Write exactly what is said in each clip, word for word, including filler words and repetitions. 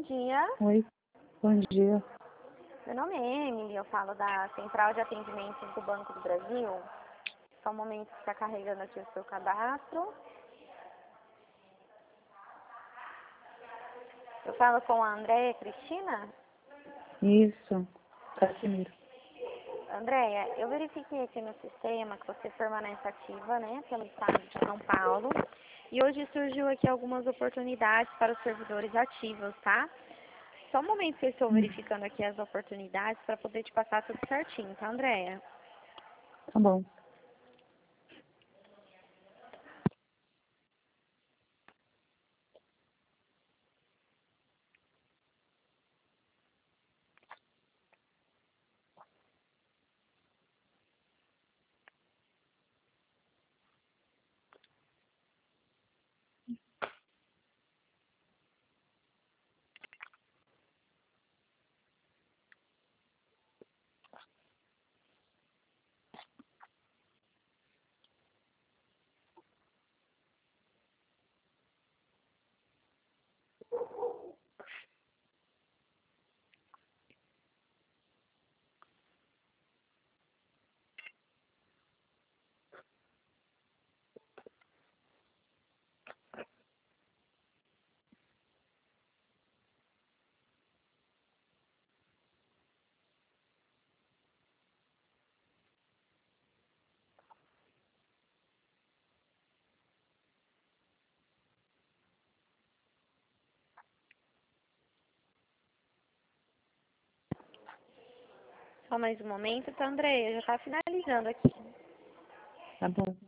dia. Oi, bom dia. Meu nome é Emily, eu falo da Central de Atendimentos do Banco do Brasil. Só um momento que está carregando aqui o seu cadastro. Eu falo com a Andréia Cristina. Isso, Casimiro. Andréia, eu verifiquei aqui no sistema que você permanece ativa, né, pelo estado de São Paulo. E hoje surgiu aqui algumas oportunidades para os servidores ativos, tá? Só um momento que eu estou Hum, verificando aqui as oportunidades para poder te passar tudo certinho, tá, Andréia? tá bom. Só mais um momento, tá, Andréia? Já está finalizando aqui. Tá bom.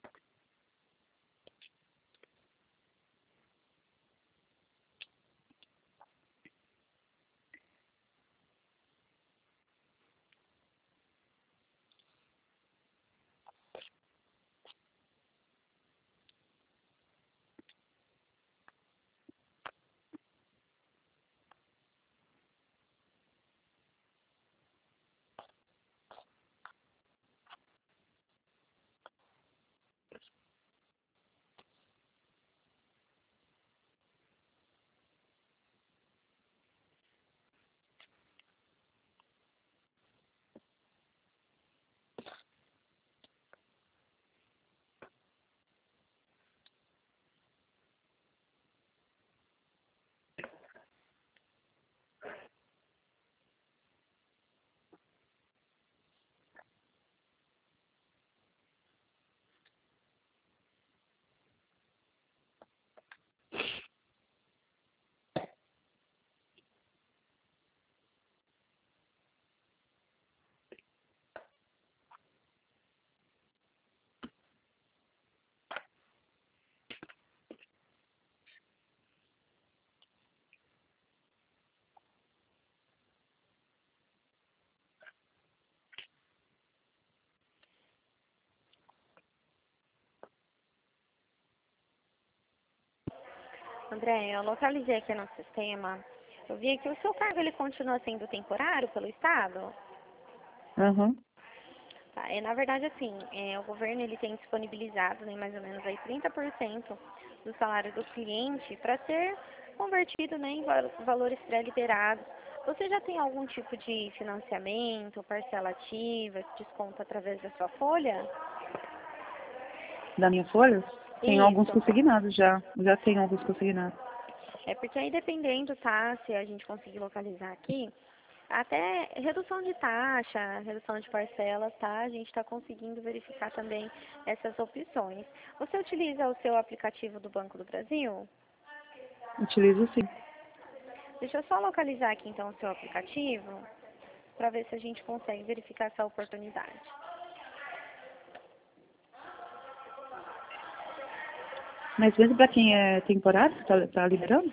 Andréia, eu localizei aqui no sistema. Eu vi que o seu cargo ele continua sendo temporário pelo Estado. Aham. Tá, é, na verdade, assim, é, o governo ele tem disponibilizado, né, mais ou menos aí trinta por cento do salário do cliente para ser convertido, né, em val- valores pré-liberados. Você já tem algum tipo de financiamento, parcela ativa, desconto através da sua folha? Da minha folha? Tenho alguns Isso. consignados já. Já tenho alguns consignados. É porque aí dependendo, tá, se a gente conseguir localizar aqui, até redução de taxa, redução de parcelas, tá? A gente está conseguindo verificar também essas opções. Você utiliza o seu aplicativo do Banco do Brasil? Utilizo sim. Deixa eu só localizar aqui então o seu aplicativo para ver se a gente consegue verificar essa oportunidade. Mas mesmo para quem é temporário, tá, tá liberando?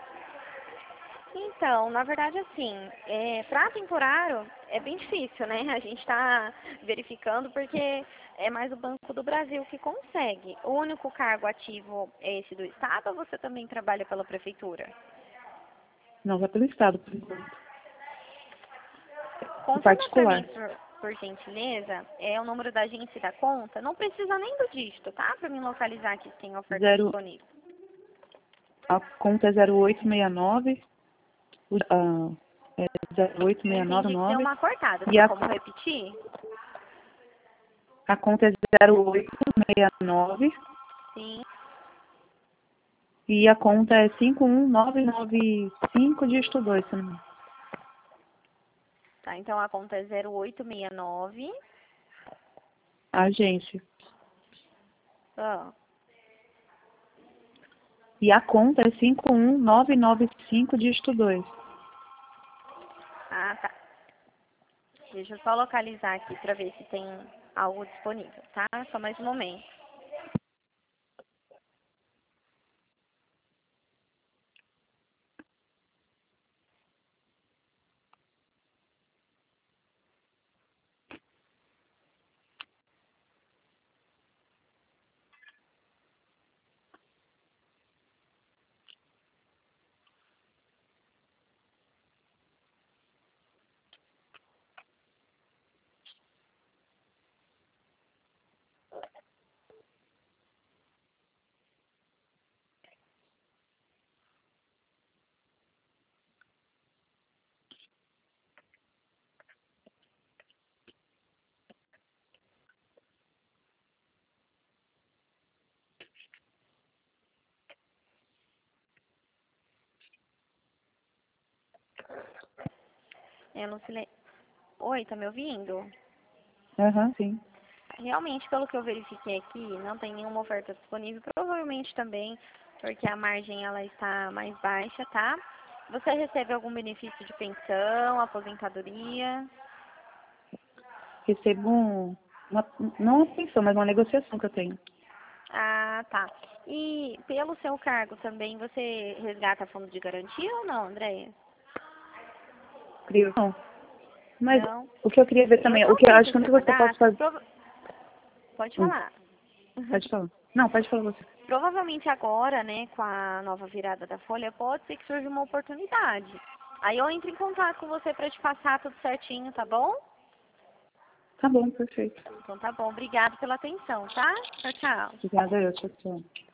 Então, na verdade, assim, é, para temporário é bem difícil, né? A gente está verificando porque é mais o Banco do Brasil que consegue. O único cargo ativo é esse do Estado ou você também trabalha pela Prefeitura? Não, vai pelo Estado, por enquanto. No Confirma para mim, particular. por, por gentileza, é o número da agência e da conta. Não precisa nem do dígito, tá? Para mim localizar aqui se tem oferta Zero, disponível. a conta é zero oito seis nove O, ah, é zero oito Eu seis nove entendi que deu nove. uma cortada. E Tem a, como repetir? a conta é zero oito seis nove. Sim. E a conta é cinco um nove nove cinco dígito dois, se não me engano. Tá, então a conta é zero oito seis nove. Agência. Ah, E a conta é cinco um nove nove cinco dígito dois. ah, tá. Deixa eu só localizar aqui pra ver se tem algo disponível, tá? Só mais um momento. É, Lucile... Oi, tá me ouvindo? Aham, sim. Realmente, pelo que eu verifiquei aqui, não tem nenhuma oferta disponível. Provavelmente também porque a margem ela está mais baixa, tá? Você recebe algum benefício de pensão, aposentadoria? Recebo um, uma, não uma pensão, mas uma negociação que eu tenho. Ah, tá. E pelo seu cargo também, você resgata fundo de garantia ou não, Andréia? Creio. Não. Mas Não. o que eu queria ver Eu também, o que eu salvei acho o que a seu única coisa que eu posso cadastro. fazer. Prova... Pode Hum, falar. pode falar. Não, pode falar você. Provavelmente agora, né, com a nova virada da folha, pode ser que surja uma oportunidade. Aí eu entro em contato com você para te passar tudo certinho, tá bom? Tá bom, perfeito. Então tá bom. Obrigado pela atenção, tá? Tchau, tchau. Obrigada, eu, tchau, tchau.